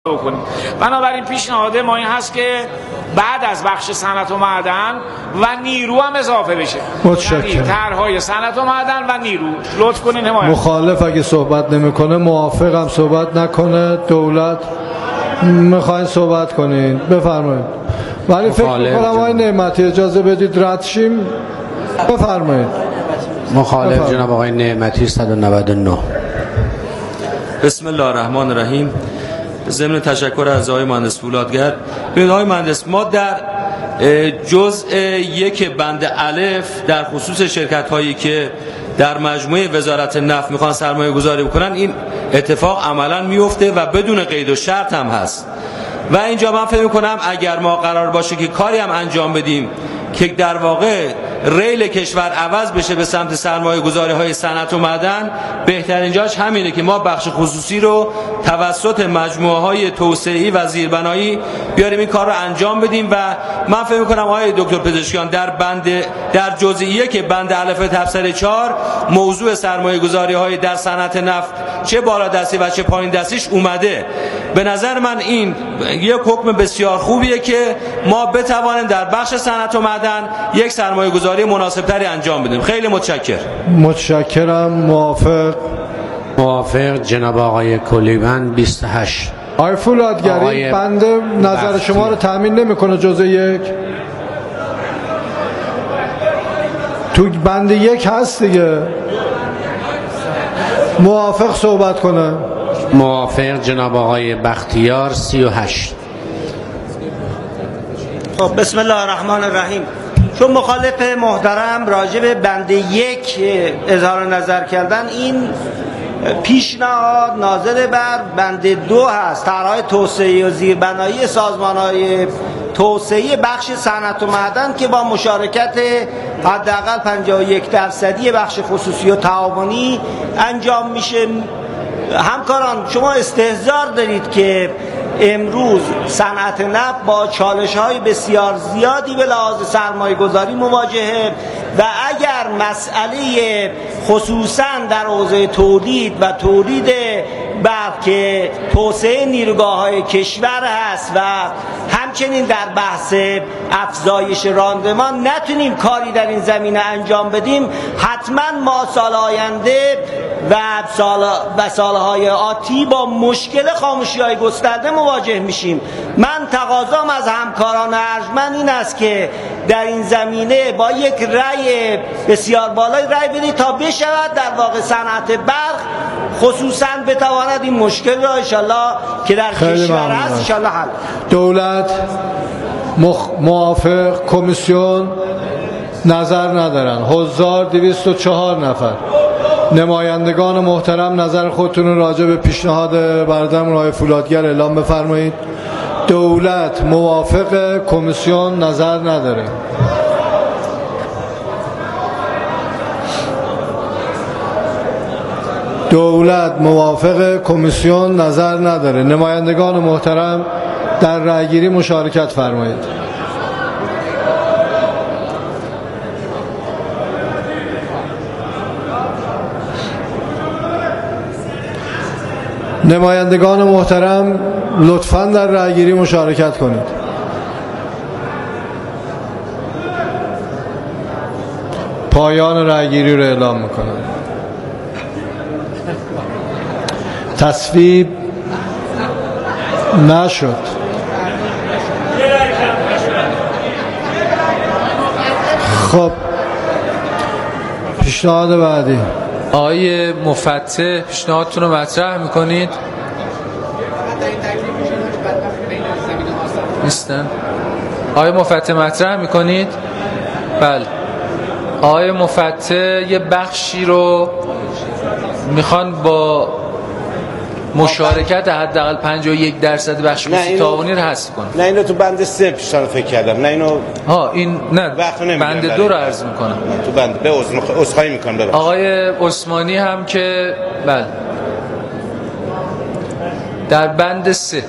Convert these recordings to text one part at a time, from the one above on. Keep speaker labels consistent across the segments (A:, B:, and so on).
A: بکنیم. بنابراین پیشنهاد ما این هست که بعد از بخش صنعت و معدن و نیرو هم اضافه بشه.
B: متشکرم.
A: طرحهای صنعت و معدن و نیرو لطف کنین حمایت.
B: مخالف اگه صحبت نمیکنه، موافق هم صحبت نکنه، دولت میخواین صحبت کنین بفرمایید. ولی فکر میکنم آقای نعمتی اجازه بدید رد شیم. بفرمایید.
C: مخالف جناب آقای نعمتی 199.
D: بسم الله الرحمن الرحیم. ضمن تشکر از آقای مهندس فولادگر. ببینید آقای مهندس، ما در جزء یک بند الف در خصوص شرکت هایی که در مجموعه وزارت نفت میخوان سرمایه گذاری بکنن این اتفاق عملا میفته و بدون قید و شرط هم هست. و اینجا من فکر میکنم اگر ما قرار باشه که کاری هم انجام بدیم که در واقع ریل کشور عوض بشه به سمت سرمایه گذاری های صنعت و معدن، بهترین جاش همینه که ما بخش خصوصی رو توسط مجموعه های توسعه‌ای و زیربنایی بیاریم این کار رو انجام بدیم. و من فکر می‌کنم آقای دکتر پزشکیان در جزئیه که بند الف تفسیر 4 موضوع سرمایه گذاری های در صنعت نفت چه بالا دستی و چه پایین دستیش اومده. به نظر من این یک حکم بسیار خوبیه که ما بتوانیم در بخش صنعت و معدن یک سرمایه گذاری مناسب تری انجام بدیم. خیلی
B: متشکرم. موافق
C: جناب آقای کلیبند 28.
B: آقای فولادگری بنده نظر شما رو تامین نمیکنه جزء یک؟ تو بند یک هست دیگه. موافق صحبت کنه.
C: موافق جناب آقای بختیار 38.
E: خب بسم الله الرحمن الرحیم. چون مخالف محترم راجع به بند یک اظهار نظر کردن، این پیشنهاد ناظر بر بند 2 هست، طرح‌های توسعه و زیربنایی سازمان‌های توسعه بخش صنعت و معدن که با مشارکت حداقل 51% بخش خصوصی و تعاونی انجام میشه. همکاران، شما استحضار دارید که امروز صنعت نفت با چالش‌های بسیار زیادی به لحاظ سرمایه‌گذاری مواجهه و اگر مسئله خصوصاً در حوزه تولید و تولید برق که توسعه نیروگاه‌های کشور هست و همچنین در بحث افزایش راندمان نتونیم کاری در این زمینه انجام بدیم، حتما ما سال آینده و سالهای آتی با مشکل خاموشی‌های گسترده مواجه میشیم. من تقاضام از همکاران ارجمند این است که در این زمینه با یک رأی بسیار بالای رأی بدید تا بشود در واقع صنعت برق خصوصا بتواند این مشکل را انشالله که در کشور هست انشالله حل.
B: دولت موافق، کمیسیون نظر ندارن. حضار 204 نفر. نمایندگان محترم نظر خودتون رو راجع به پیشنهاد برادرم آقای فولادگر اعلام بفرمایید. دولت موافق، کمیسیون نظر نداره. دولت موافق، کمیسیون نظر نداره. نمایندگان محترم در رأیگیری مشارکت فرمایید. نمایندگان محترم لطفاً در رأیگیری مشارکت کنید. پایان رأیگیری رو اعلام میکنم. تصویب نشد. خب پیشنهاد بعدی.
F: آقای مفتح پیشنهادتون رو مطرح میکنید؟ نیستن؟ آقای مفتح مطرح میکنید؟ بله. آقای مفتح یه بخشی رو میخوان با مشارکت حداقل 51% بخش خصوصی تعاونی رو حذف کنه.
G: نه اینو تو بند 3 پیشنهاد فکر کردم. نه اینو
F: این نه بند 2 رو عرض میکنم.
G: تو بند به عذرخواهی میکنم. ببخشید. آقای
F: عثمانی هم که بله در بند 3.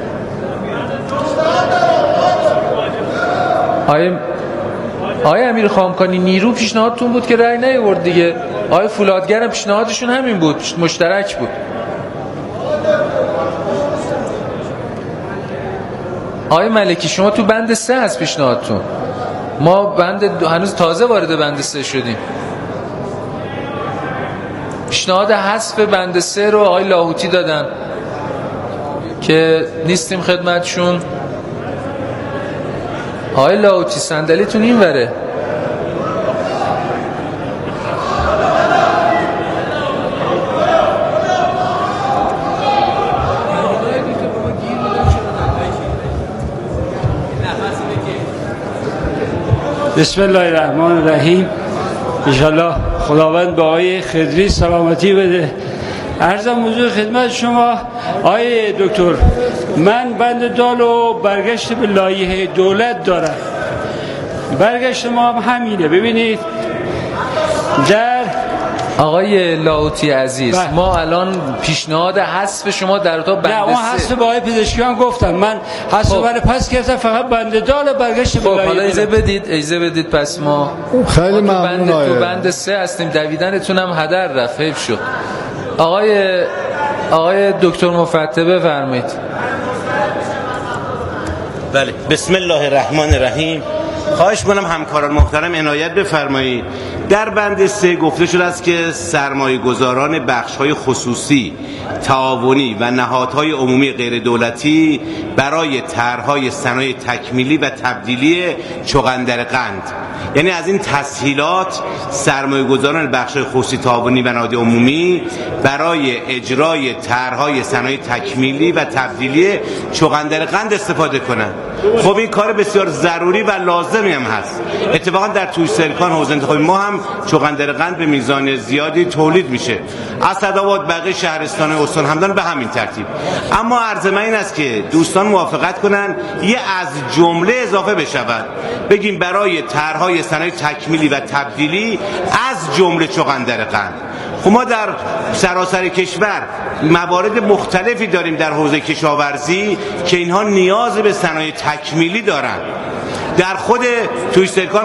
F: آقای امیر خامکانی نیرو پیشنهادتون بود که رأی نیاورد دیگه. آقای فولادگر هم پیشنهادشون همین بود، مشترک بود. آقای ملکی شما تو بند 3 از پیشنهادتون، ما هنوز تازه وارد بند 3 شدیم. پیشنهاد حذف بند 3 رو آقای لاهوتی دادن که نیستیم خدمتشون. آقای لاهوتی صندلیتون این وره.
H: بسم الله الرحمن الرحیم. انشالله خداوند به آقای خضری سلامتی بده. عرضم حضور خدمت شما آقای دکتر، من بند دال و برگشت به لایحه دولت دارم. برگشت ما هم همینه. ببینید در
F: آقای لاهوتی عزیز ما الان پیشنهاد حذف شما در اتاق بند 3.
H: نه اون حذف با آقای پزشکیان گفتم، من حذف برای پس گرفتم، فقط بند دال برگشت به لایحه.
F: حالا اجازه بدید پس ما
B: خیلی ممنون.
F: تو بند 3 هستیم، دویدنتون هم هدر رفت، حیف شد. آقای دکتر مفتح بفرمایید.
G: بله، بسم الله الرحمن الرحیم. خواهش می‌کنم همکاران محترم عنایت بفرمایید. در بند 3 گفته شده است که سرمایه‌گذاران بخش‌های خصوصی، تعاونی و نهادهای عمومی غیر دولتی برای طرح‌های صنایع تکمیلی و تبدیلی چغندر قند، یعنی از این تسهیلات سرمایه‌گذاران بخش‌های خصوصی، تعاونی و نهادهای عمومی برای اجرای طرح‌های صنایع تکمیلی و تبدیلی چغندر قند استفاده کنند. خب این کار بسیار ضروری و لازمی هم هست. اتفاقا در توی سرکان حوزه انتخابی ما هم چغندر قند به میزان زیادی تولید میشه. اسدآباد، بقیه شهرستان استان همدان به همین ترتیب. اما عرض من این است که دوستان موافقت کنن یه از جمله اضافه بشود، بگیم برای طرح‌های صنایع تکمیلی و تبدیلی از جمله چغندر قند. خب ما در سراسر کشور موارد مختلفی داریم در حوزه کشاورزی که اینها نیاز به صنایع تکمیلی دارن. در خود توی سرکان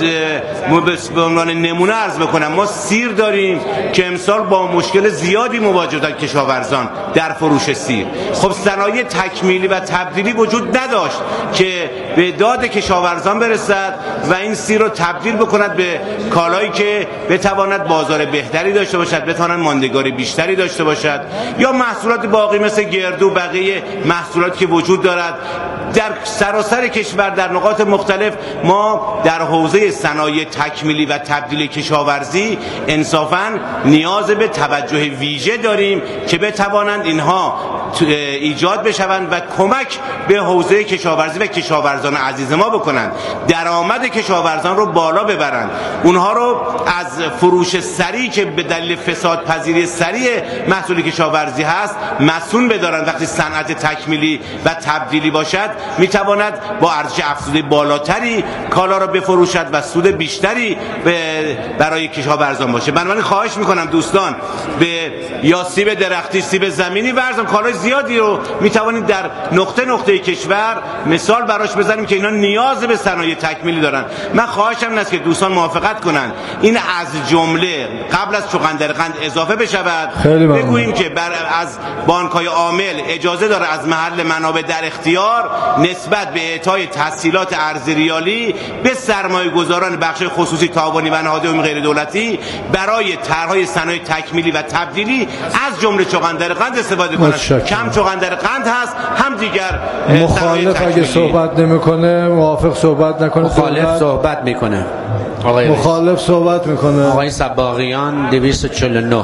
G: به عنوان نمونه عرض بکنم، ما سیر داریم که امسال با مشکل زیادی مواجه کشاورزان در فروش سیر. خب صنایع تکمیلی و تبدیلی وجود نداشت که به داد کشاورزان برسد و این سیر رو تبدیل بکند به کالایی که بتواند بازار بهتری داشته باشد، بتواند ماندگاری بیشتری داشته باشد، یا محصولات باقی مثل گردو، بقیه محصولات که وجود دارد. در سراسر کشور در نقاط مختلف ما در حوزه صنایع تکمیلی و تبدیل کشاورزی انصافاً نیاز به توجه ویژه داریم که بتوانند اینها ایجاد بشوند و کمک به حوزه کشاورزی و کشاورزان عزیز ما بکنند، درآمد کشاورزان رو بالا ببرند، اونها رو از فروش سریع که به دلیل فساد پذیری سریع محصول کشاورزی هست مسئول بدارند. وقتی صنعت تکمیلی و تبدیلی باشد میتواند با ارزش افزوده بالاتری کالا را بفروشد و سود بیشتری برای کشاورزان باشه. بنابراین خواهش میکنم دوستان به یا سیب درختی، سیب زمینی ورزم، کالای زیادی رو میتوانید در نقطه کشور مثال براش بزنیم که اینا نیاز به صنایع تکمیلی دارن. من خواهشم این است که دوستان موافقت کنن این از جمله قبل از چغندر قند اضافه بشود. بگوییم که از بانک‌های عامل اجازه داره از محل منابع در اختیار نسبت به اعطای تسهیلات ارزی ریالی به سرمایه‌گذاران بخش خصوصی، تعاونی و نهادهای عمومی غیر دولتی برای طرح‌های صنایع تکمیلی و تبدیلی از جمله چغندر قند استفاده کنند. کم چغندر قند هست، هم دیگر
B: مخالف اگه صحبت نمی‌کنه موافق صحبت نکنه.
C: مخالف صحبت میکنه.
B: مخالف صحبت میکنه.
C: آقای صباغیان 249.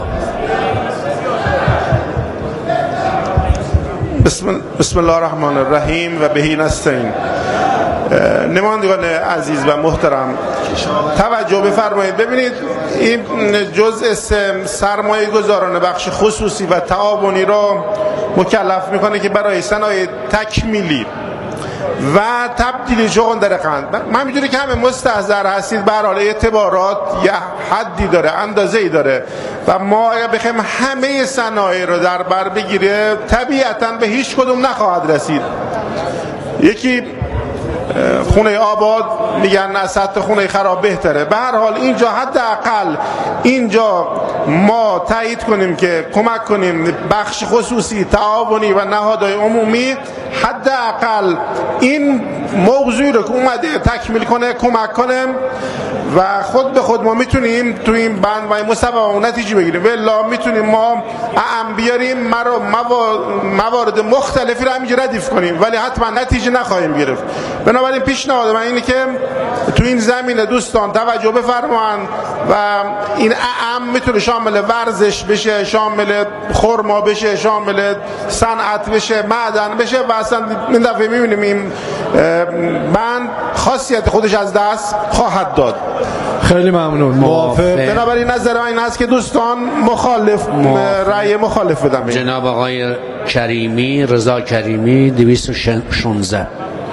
I: بسم الله الرحمن الرحیم و بهی نستعین. نمایندگان عزیز و محترم توجه بفرمایید. ببینید این جزء سرمایه گذاران بخش خصوصی و تعاونی را مکلف میکنه که برای صنایع تکمیلی و تبدیلی چغندر قند، من میدونی که همه مستحضر هستید، به هر حال اعتبارات یه حدی داره، اندازه‌ای داره و ما اگر بخوایم همه صنایع رو در بر بگیره طبیعتاً به هیچ کدوم نخواهد رسید. یکی خونه آباد میگن از سطح خونه خراب بهتره. به هر حال اینجا حداقل اینجا ما تایید کنیم که کمک کنیم بخش خصوصی، تعاونی و نهادهای عمومی حداقل این موضوعی رو که اومده تکمیل کنه، کمک کنه و خود به خود ما میتونیم تو این بند و این مسابقه نتیجه بگیریم. والله میتونیم ما بیاریم موارد مختلفی رو همینجا ردیف کنیم ولی حتما نتیجه نخواهیم گرفت. بنابراین پیشنهاد من اینه که تو این زمینه دوستان توجه بفرمایند و این میتونه شامل ورزش بشه، شامل خرما بشه، شامل صنعت بشه، معدن بشه و اصلا این دفعه میبینیم این بند خاصیت خودش از دست خواهد داد.
B: خیلی ممنون. موافق.
I: بنابراین نظر من این است که دوستان رأی مخالف بدن.
C: جناب آقای کریمی، رضا کریمی 216.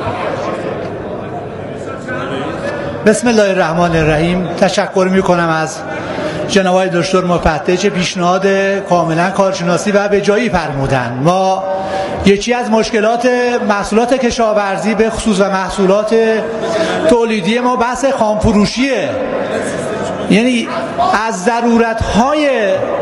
J: بسم الله الرحمن الرحیم. تشکر میکنم از جناب آقای دکتر مفتش، پیشنهاد کاملا کارشناسی و به جایی فرمودن. ما یکی از مشکلات محصولات کشاورزی به خصوص و محصولات تولیدی ما بحث خامفروشیه. یعنی از ضرورت‌های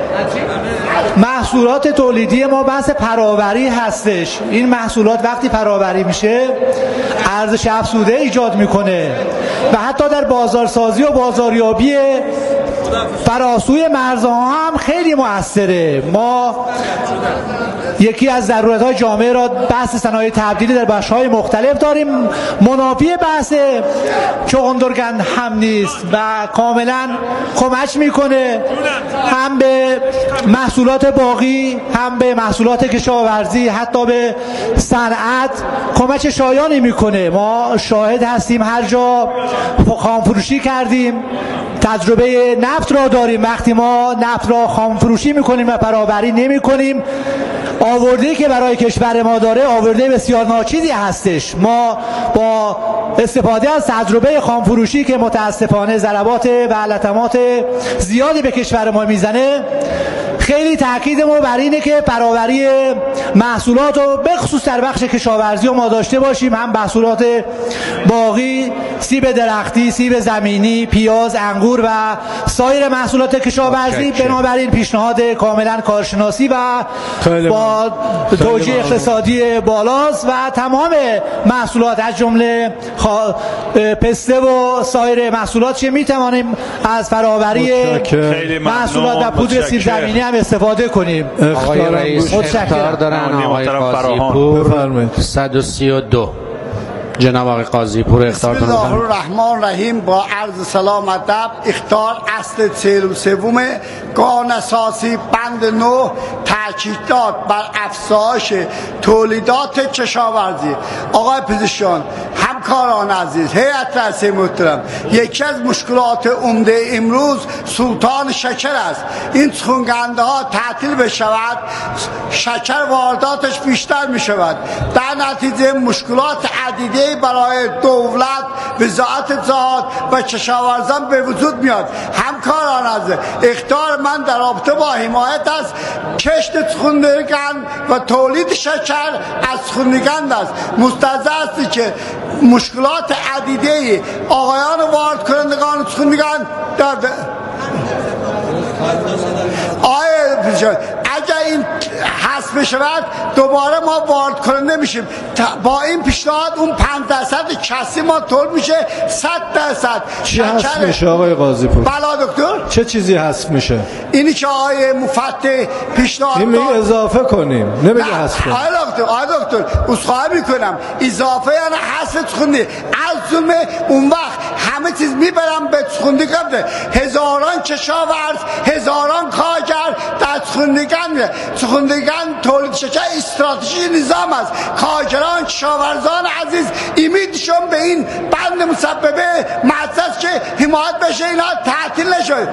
J: محصولات تولیدی ما بحث پراوری هستش. این محصولات وقتی پراوری میشه ارزش افزوده ایجاد میکنه و حتی در بازارسازی و بازاریابی فراسوی مرزها هم خیلی مؤثره. ما یکی از ضرورت‌های جامعه را بحث صنایع تبدیلی در بخش‌های مختلف داریم. منافی بحث چغندرگند هم نیست و کاملا کمک میکنه هم به محصولات باغی، هم به محصولات کشاورزی، حتی به صنعت کمک شایانی میکنه. ما شاهد هستیم هر جا خامفروشی کردیم تجربه نفت را داریم. وقتی ما نفت را خامفروشی میکنیم و پراوری نمیکنیم آورده‌ای که برای کشور ما داره آورده بسیار ناچیزی هستش. ما با استفاده از تجربه خامفروشی که متاسفانه ضربات و لطمات زیادی به کشور ما میزنه خیلی تاکید ما بر اینه که پراوری محصولات رو به خصوص در بخش کشاورزی رو ما داشته باشیم، هم محصولات باغی، سیب درختی، سیب زمینی، پیاز، انگور و سایر محصولات کشاورزی. بنابراین پیشنهاد کاملا کارشناسی و با توجیه اقتصادی بالاست و تمام محصولات از جمله پسته و سایر محصولات چه میتوانیم از فراوری محصولات و پودر سیب زمینی هم استفاده کنیم.
C: آقای رئیس اختیار دارن. آقای قاضی پور
B: بفرمایید.
C: 132. جناب آقای قاضی پور اختیار دارن.
K: بسم الله الرحمن الرحیم. با عرض سلام ادب. اختیار اصل 43 قانون اساسی بند 9 تاکیدات بر افزایش تولیدات کشاورزی. آقای پزشکیان، همکاران عزیز، هیئت رئیسه محترم، یکی از مشکلات عمده امروز سلطان شکر است. این تخم‌گنده ها تعطیل بشود شکر وارداتش بیشتر می شود. در نتیجه مشکلات عدیده برای دولت، وزارت زراعت و کشاورزان به وجود میاد. همکاران عزیز، اختیار من در رابطه با حمایت از کشت تخم‌گند و تولید شکر از تخم‌گند است. مستحضر است که مشکلات عدیده آقایان وارد کنندگان تخم‌گند در اگر این حذف بشود دوباره ما وارد کننده میشیم. با این پیشنهاد اون 5% کسی ما تولید میشه 100%.
B: چی حذف میشه آقای قاضی پور؟
K: بله دکتر.
B: چه چیزی حذف میشه؟
K: اینی که آقای مفتح پیشنهاد
B: این میگه اضافه کنیم، نمیگه حذف کنیم.
K: آقای دکتر عذرخواهی میکنم، اضافه یعنی حذف تخم‌گند. از جمله اون وقت همه چیز میبرم به تخم‌گند. هزاران کشاورز، هزاران کارگر در تخم‌گند تولید شکر استراتژی نظام است. کارگران، کشاورزان عزیز امیدشون به این بند مسببه مؤسس که حمایت بشه اینا تعطیل نشد.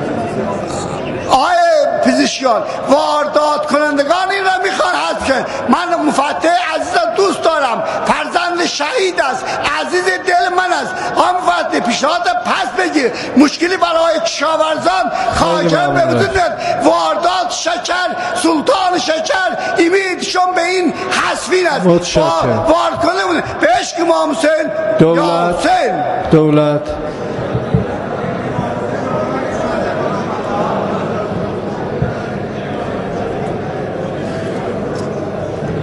K: آقای پزشکیان، واردات کنندگان این را میخوان حذف کنند. من مفتح عزیزم دوست دارم، فرزند شهید است، عزیز دل من است. آقای مفتح پیشنهاد پس بگیر، مشکلی برای کشاورزان کارگران به وجود میاد. واردات شکر، سلطان شکر امیدشون به این حذفین است. وارد کننده بوده به عشق امام حسین.
B: دولت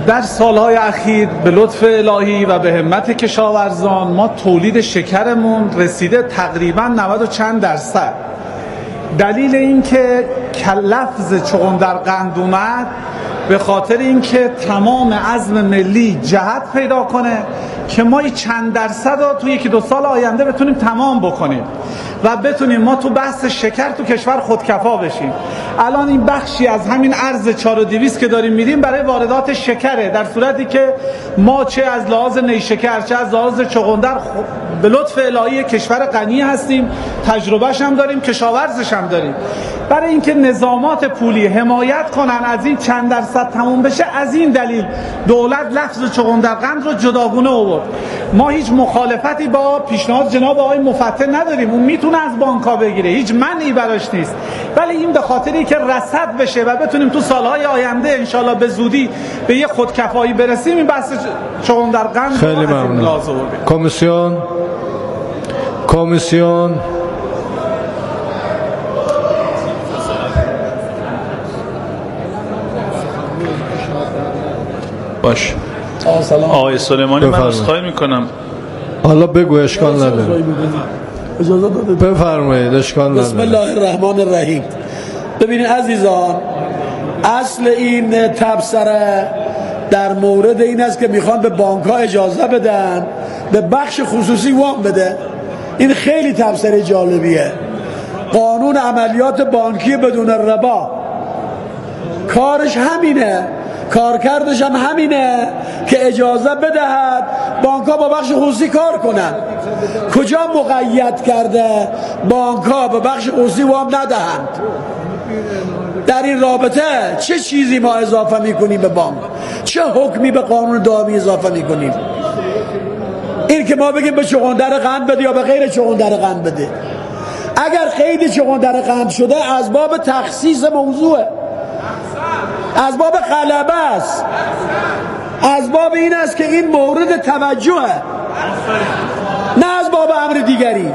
L: در سالهای اخیر به لطف الهی و به همت کشاورزان ما تولید شکرمون رسیده تقریبا 90 و چند درصد. دلیل این که لفظ چغندرقند اومد به خاطر اینکه تمام عزم ملی جهت پیدا کنه که ما چند درصد رو تو 1-2 سال آینده بتونیم تمام بکنیم و بتونیم ما تو بحث شکر تو کشور خودکفا بشیم. الان این بخشی از همین ارز 4200 که داریم میدیم برای واردات شکره، در صورتی که ما چه از لحاظ نیشکر چه از لحاظ چغندر به لطف الهی کشور غنی هستیم، تجربهش هم داریم، کشاورزش هم داریم. برای اینکه نظامات پولی حمایت کنن از این چند درصد تموم بشه، از این دلیل دولت لفظ چغندرقند رو جداگونه آورد. ما هیچ مخالفتی با پیشنهاد جناب آقای مفتح نداریم، اون میتونه از بانک‌ها بگیره، هیچ منعی براش نیست، ولی این به خاطری که رصد بشه و بتونیم تو سالهای آینده انشالله به زودی به یه خودکفایی برسیم، این بحث چغندرقند
B: خیلی ممنون. کمیسیون
L: باش. آقای سلیمانی من عذرخواهی میکنم.
B: حالا بگو، اشکال نداره. بفرمایید، اشکال نداره.
M: بسم الله الرحمن الرحیم. ببینید عزیزان، اصل این تبصره در مورد این است که میخوان به بانک ها اجازه بدن به بخش خصوصی وام بده. این خیلی تبصره جالبیه. قانون عملیات بانکی بدون ربا کارش همینه، کارکردش هم همینه که اجازه بدهد بانک ها با بخش خصوصی کار کنن. کجا مقید کرده بانک ها به بخش خصوصی وام ندهند؟ در این رابطه چه چیزی ما اضافه میکنیم به بانک؟ چه حکمی به قانون دائمی اضافه میکنیم؟ این که ما بگیم به چغندرقند بده یا به غیر چغندرقند بده. اگر قید چغندرقند شده از باب تخصیص موضوعه، از باب غلبه است، از باب این است که این مورد توجهه، نه از باب امر دیگری.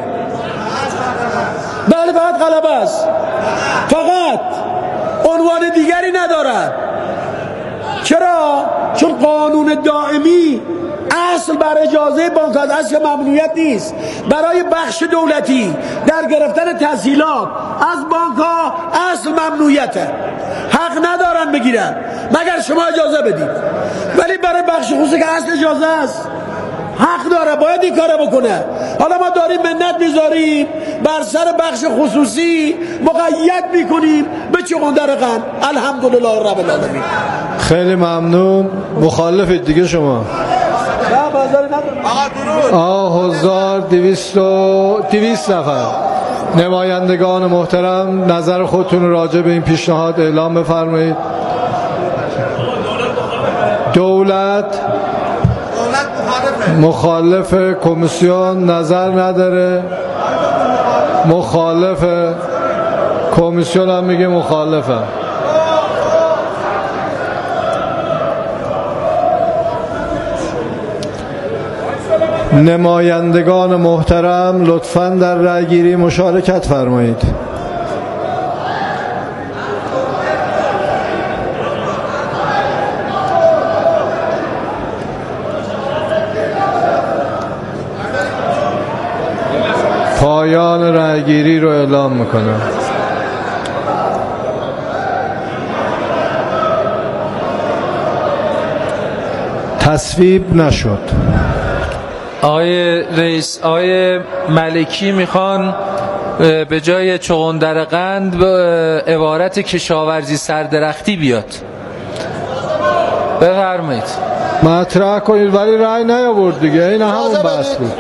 M: بله فقط غلبه است، فقط عنوان دیگری ندارد. چرا؟ چون قانون دائمی اصل بر اجازه بانک از اصل ممنوعیت نیست. برای بخش دولتی در گرفتن تسهیلات از بانک ها اصل ممنوعیته، حق ندارن بگیرن مگر شما اجازه بدید. ولی برای بخش خصوصی که اصل اجازه است حق داره، باید این کاره بکنه. حالا ما داریم منت میذاریم بر سر بخش خصوصی، مقید میکنیم به چغندرقند. الحمدلله رب العالمین.
B: خیلی ممنون. مخالفید دیگه شما؟ حضار 200 نفر نمایندگان محترم، نظر خودتون راجع به این پیشنهاد اعلام بفرمایید. دولت مخالف، کمیسیون نظر نداره، مخالف، کمیسیون هم میگه مخالفه. نمایندگان محترم لطفاً در رأی‌گیری مشارکت فرمایید. پایان رأی‌گیری رو اعلام میکنم. تصویب نشد.
F: آقای رئیس، آقای ملکی میخوان به جای چغندرقند به عبارت کشاورزی سردرختی بیاد. بفرمایید.
B: مطرح کنید، ولی رأی نیاورد دیگه. این همون بحث بود.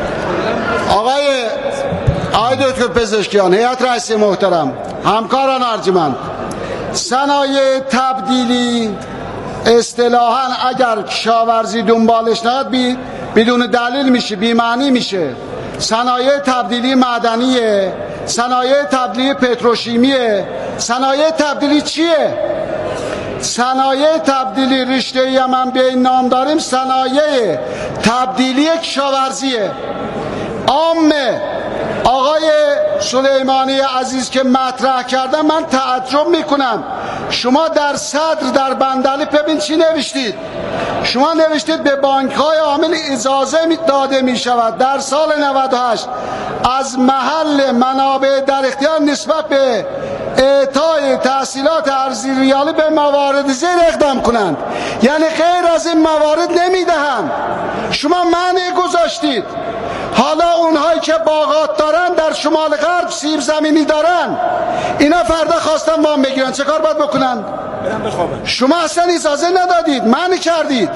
K: آقای دکتر پزشکیان، هیئت رئیسه محترم، همکاران ارجمند، صنایع تبدیلی اصطلاحاً اگر کشاورزی دنبالش نیاد بدون دلیل میشه، بی معنی میشه. صنایع تبدیلی معدنیه، صنایع تبدیلی پتروشیمیه. صنایع تبدیلی چیه؟ صنایع تبدیلی رشته‌ای هم به این نام داریم، صنایع تبدیلی کشاورزیه، عامه، آقای سلیمانی عزیز که مطرح کردن، من تعجب میکنم. شما در صدر در بندلی ببین چی نوشتید. شما نوشتید به بانک‌های عامل اجازه داده می شود در سال 98 از محل منابع در اختیار نسبت به اعطای تحصیلات ارزی ریالی به موارد زیر اقدام کنند. یعنی غیر از این موارد نمیدهند. شما مانع گذاشتید. حالا اونهایی که باغات دارن در شمال غرب سیب زمینی دارن، اینا فردا خواستن وام بگیرن، چه کار باید بکنن؟ شما اصلا اجازه ندادید، منع کردید.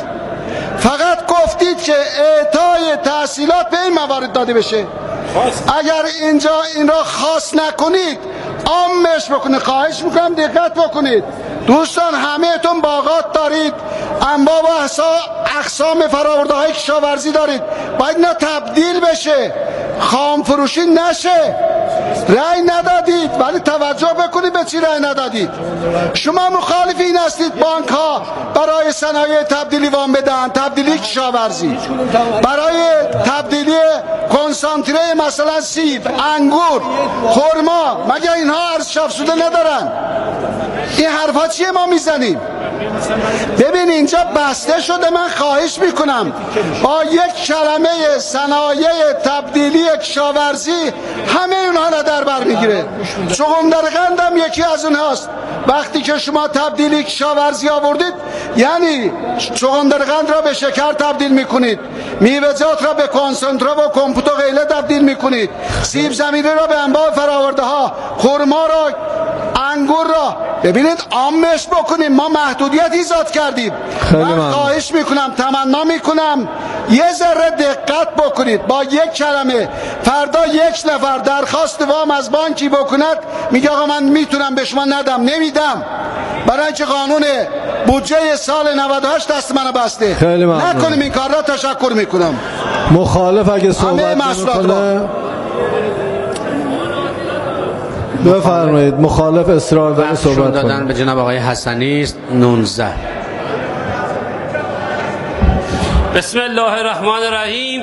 K: فقط گفتید که اعطای تحصیلات به این موارد داده بشه. اگر اینجا این را خاص نکنید، عامش بکنید. خواهش میکنم دقت بکنید. دوستان همه‌تون باغات دارید، انواع و اقسام فرآورده‌های کشاورزی دارید، باید اینا تبدیل بشه، خام فروشی نشه. رأی ندادید، ولی توجه بکنید به چی رأی ندادید. شما مخالف این هستید بانک ها برای صنایع تبدیلی وام بدن، تبدیلی کشاورزی، برای تبدیلی کنسانتره مثلا سیب، انگور، خرما، مگر اینها ارزش افزوده ندارن؟ این حرفا چیه ما میزنیم؟ ببین اینجا بسته شده. من خواهش میکنم با یک کلمه صنایع تبدیلی کشاورزی همه اونها را در بر میگیره. چغندرقند هم یکی از اونهاست. وقتی که شما تبدیلی کشاورزی آوردید، یعنی چغندرقند را به شکر تبدیل میکنید، میوه‌جات را به کنسانتره و کمپوت و غیره تبدیل میکنید، سیب زمینی را به انواع فراورده ها، خرما را، انگور را. ببینید عامش بکنیم. ما محدودیت ایجاد کردیم. من خواهش میکنم، تمنا میکنم یه ذره دقت بکنید. با یک کلمه فردا یک نفر درخواست وام از بانکی بکند، میگه آقا من میتونم به شما ندم، نمیدم، برای اینکه قانون بودجه سال 98 دست منو بسته. نکنیم این کار را. تشکر میکنم.
B: مخالف اگه صحبت نمیکنه بفرمایید. مخالف اصرار داره صحبت
C: دادن به جناب آقای حسنی است. 19.
H: بسم الله الرحمن الرحیم.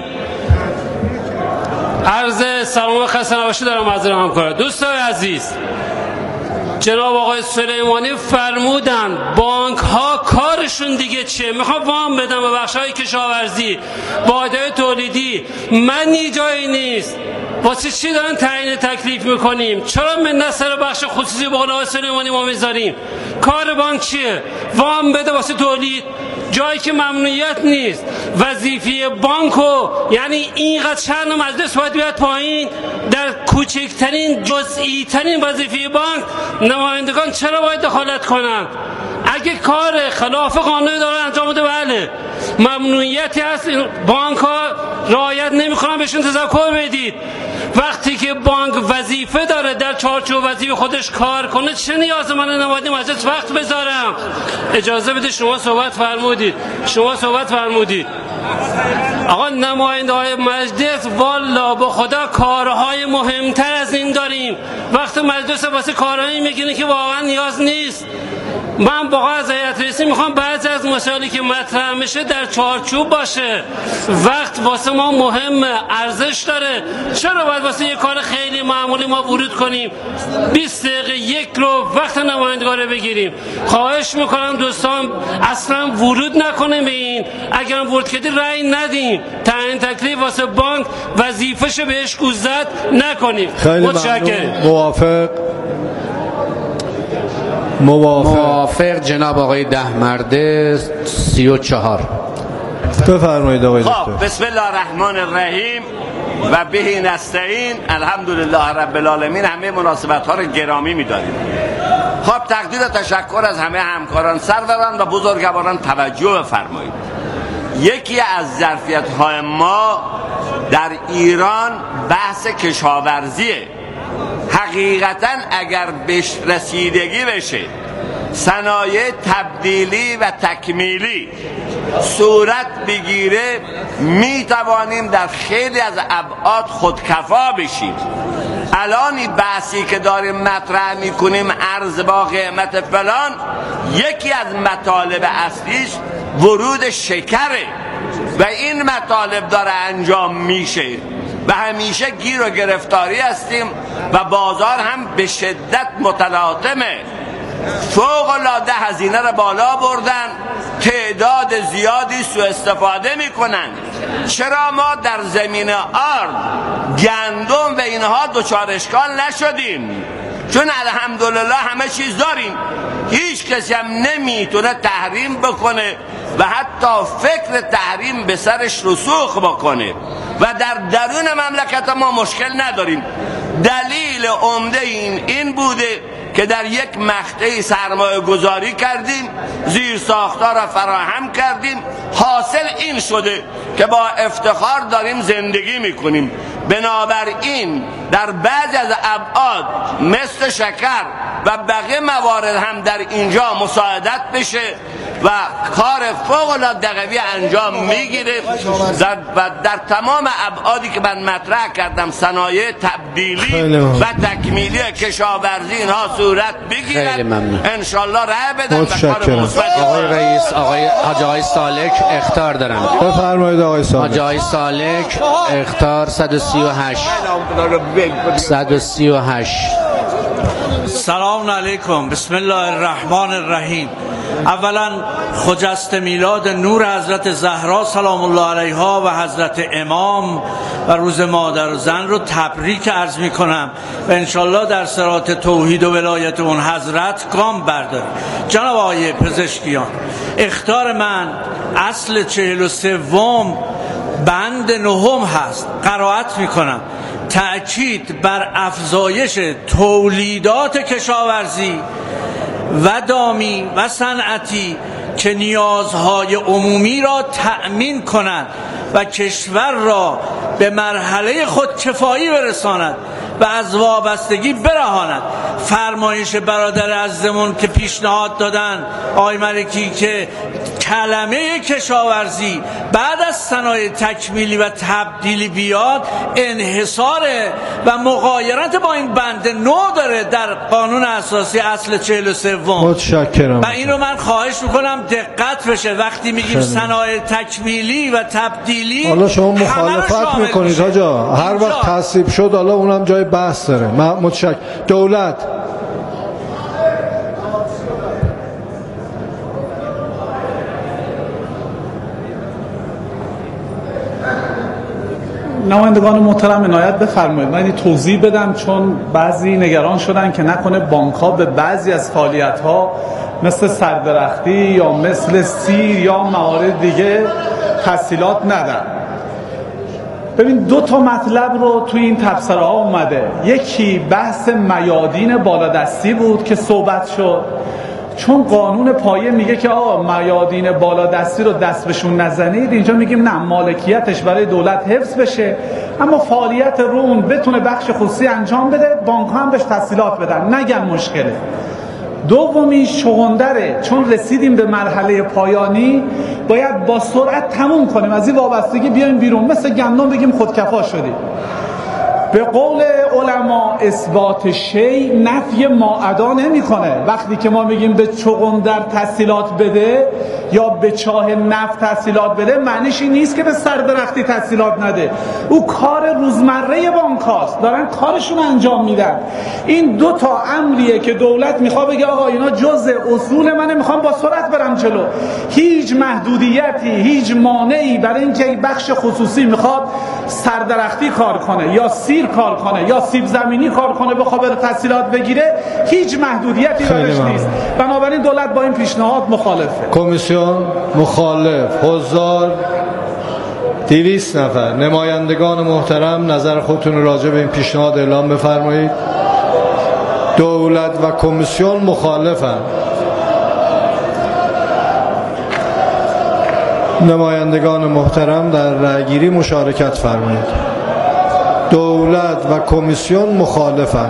H: عرض سلام و خسته نباشی دارم معذرت می‌کنم. دوستان عزیز، جناب آقای سلیمانی فرمودن بانک ها کارشون دیگه چیه؟ میخوام وام بدم به بخش‌های کشاورزی، واحدهای تولیدی. من جایی نیست. واسه چی دارن تعیین تکلیف میکنیم؟ چرا منت سر بخش خصوصی به قول آقای سلیمانی ما میذاریم؟ کار بانک چیه؟ وام بده واسه تولید، جایی که ممنوعیت نیست. وظیفه بانکو یعنی اینقدر شأن مجلس باید بیاد پایین؟ در کوچکترین جزئی ترین وظیفه بانک نمایندگان چرا باید دخالت کنند؟ اگه کار خلاف قانون داره انجام بده، بله ممنوعیتی هست، بانک ها رعایت نمیکنن، بهشون تذکر بدید. وقتی که بانک وظیفه داره در چارچوب وظیفه خودش کار کنه، چه نیاز من نماینده مجلس وقت بذارم؟ اجازه بده. شما صحبت فرمودید. آقا نماینده های مجلس والا به خدا کارهای مهمتر از این داریم. وقت مجلس واسه کارهایی میگیره که واقعا نیاز نیست. من واقعا از هیئت رئیسه میخوام بعضی از مسائلی که مطرح میشه در چارچوب باشه. وقت واسه ما مهمه، ارزش داره. چرا باید واسه یه کار خیلی معمولی ما ورود کنیم 20 دقیقه یک رو وقت نمایندگان رو بگیریم؟ خواهش میکنم دوستان اصلا ورود نکنیم به این. اگر ورود کردی رأی ندیم. تعیین تکلیف واسه بانک وظیفه‌شو بهش گوزد نکنیم.
B: متشکرم.
C: موافق جناب آقای دهمرده 34.
B: بفرمایید آقای دکتر.
G: بسم الله الرحمن الرحیم و به نستعین. الحمدلله رب العالمین. همه مناسبت ها رو گرامی می‌داریم. تقدیر و تشکر از همه همکاران، سروران و بزرگواران توجه بفرمایید. یکی از ظرفیت‌های ما در ایران بحث کشاورزیه. حقیقتا اگر بهش رسیدگی بشه، صنایع تبدیلی و تکمیلی صورت بگیره، میتوانیم در خیلی از ابعاد خودکفا بشیم. الان این بحثی که داریم مطرح میکنیم ارز با قیمت فلان، یکی از مطالب اصلیش ورود شکره و این مطالب داره انجام میشه.
N: و همیشه گیر و گرفتاری هستیم و بازار هم به شدت متلاطمه. فوق العاده هزینه را بالا بردن، تعداد زیادی سوء استفاده میکنن. چرا ما در زمین آرد، گندم و اینها دچار اشکال نشدیم؟ چون الحمدلله همه چیز داریم. هیچ کسی هم نمیتونه تحریم بکنه و حتی فکر تحریم به سرش رسوخ بکنه و در درون مملکت ما مشکل نداریم. دلیل عمده این بوده که در یک مقطعی سرمایه گذاری کردیم، زیر ساختار را فراهم کردیم، حاصل این شده که با افتخار داریم زندگی میکنیم. بنابراین در بعضی از ابعاد مثل شکر و بقیه موارد هم در اینجا مساعدت بشه و کار فوق العاده قوی انجام میگیره و در تمام ابعادی که من مطرح کردم صنایع تبدیلی و تکمیلی کشاورزی اینها صورت بگیرد. انشالله راه بدن و کار مثبت.
C: آقای رئیس، حاج آقای سالک اخطار دارن.
B: بفرمایید آقای سالک.
C: حاج آقای سالک اخطار 138.
O: سلام علیکم. بسم الله الرحمن الرحیم. اولا خجست میلاد نور حضرت زهرا سلام الله علیها و حضرت امام و روز مادر و زن رو تبریک عرض می کنم و انشالله در صراط توحید و ولایت اون حضرت گام برداریم. جناب آقای پزشکیان، اخطار من اصل 43 بند 9 هست. قرائت می کنم: تأکید بر افزایش تولیدات کشاورزی و دامی و صنعتی که نیازهای عمومی را تأمین کند و کشور را به مرحله خودکفایی برساند و از وابستگی برهاند. فرمایش برادر عزیزمون که پیشنهاد دادن آقای ملکی که کلمه کشاورزی بعد از صنایع تکمیلی و تبدیلی بیاد انحصاره و مغایرت با این بند 9 داره در قانون اساسی اصل 43.
B: متشکرم.
O: و این رو من خواهش میکنم دقت بشه وقتی میگیم صنایع تکمیلی و تبدیلی.
B: حالا شما مخالفت میکنید حاجا، هر وقت تصویب شد حالا اونم جای بحث داره. متشکرم. دولت
L: نمایندگان محترم عنایت بفرمایید. من توضیح بدم چون بعضی نگران شدن که نکنه بانک‌ها به بعضی از فعالیت‌ها مثل سردرختی یا مثل سیر یا موارد دیگه تسهیلات ندن. ببین 2 مطلب رو توی این تبصره ها اومده. یکی بحث میادین بالادستی بود که صحبت شد، چون قانون پایه میگه که آقا میادین بالادستی رو دست بهشون نزنید. اینجا میگیم نه، مالکیتش برای دولت حفظ بشه اما فعالیت رو اون بتونه بخش خصوصی انجام بده، بانک هم بهش تسهیلات بدن، نگم مشکله. دومی شغندره، چون رسیدیم به مرحله پایانی باید با سرعت تموم کنیم، از این وابستگی بیایم بیرون، مثل گندم بگیم خودکفا شدیم. به قول علما اثبات شی نفی ما ادا نمیکنه. وقتی که ما میگیم به چغندر تسهیلات بده یا به چاه نفت تسهیلات بده، معنیش این نیست که به سردرختی تسهیلات نده. او کار روزمره بانکاست، دارن کارشون انجام میدن. این 2 امریه که دولت میخواد بگه آقا اینا جزء اصول منه، میخوام با سرعت برم جلو. هیچ محدودیتی، هیچ مانعی برای اینکه بخش خصوصی میخواد سردرختی کار کنه یا سیر کار کنه یا سیب زمینی کار کنه بخواد بره تسهیلات بگیره، هیچ محدودیتی درش نیست. بنابراین دولت با این پیشنهاد مخالفه.
B: کمیسیون مخالف. حضار 200 نفر. نمایندگان محترم نظر خودتون راجع به این پیشنهاد اعلام بفرمایید. دولت و کمیسیون مخالفن. نمایندگان محترم در رأیگیری مشارکت فرمایید. دولت و کمیسیون مخالفند.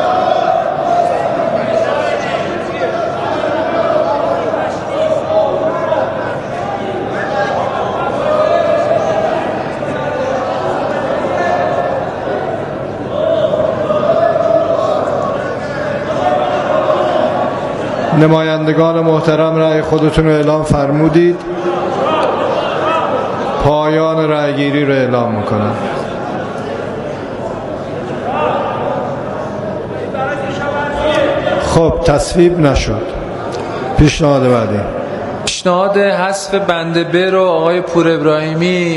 B: نمایندگان محترم رأی خودتون رو اعلام فرمودید. پایان رأیگیری رو اعلام میکنم. خب تصویب نشد. پیشنهاد بعدی.
F: پیشنهاد حذف بند ب رو آقای پور ابراهیمی